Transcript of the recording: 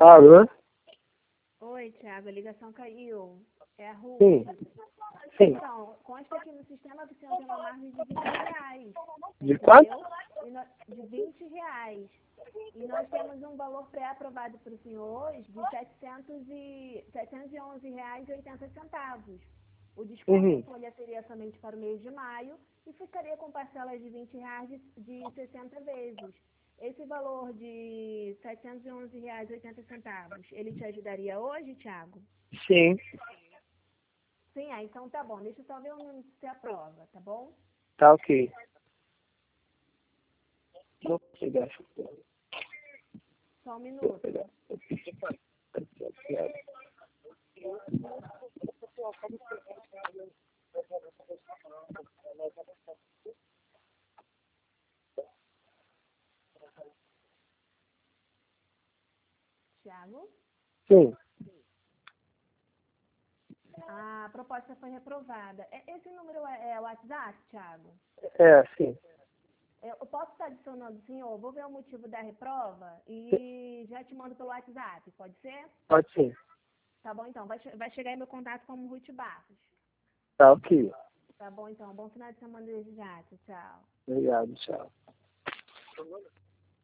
Alô? Oi, Thiago, a ligação caiu. É a Ruth. Sim. Sim. Então, consta aqui no sistema que o senhor tem uma margem de R$ 20. De quanto? Entendeu? De R$ 20. E nós temos um valor pré-aprovado para o senhor hoje de R$ 711,80. O desconto em folha seria somente para o mês de maio e ficaria com parcelas de R$ 20 de 60 vezes. Esse valor de R$ 711,80, ele te ajudaria hoje, Thiago? Sim. Sim, então tá bom. Deixa eu só ver o número que você aprova, tá bom? Tá ok. Vou pegar. Só um minuto. Thiago? Sim. A proposta foi reprovada. Esse número é o WhatsApp, Thiago? É, sim. Eu posso estar adicionando o senhor? Vou ver o motivo da reprova e já te mando pelo WhatsApp, pode ser? Pode sim. Tá bom, então. Vai chegar aí meu contato como Ruth Barros. Tá ok. Tá bom, então. Bom final de semana desde já. Tchau. Obrigado, tchau.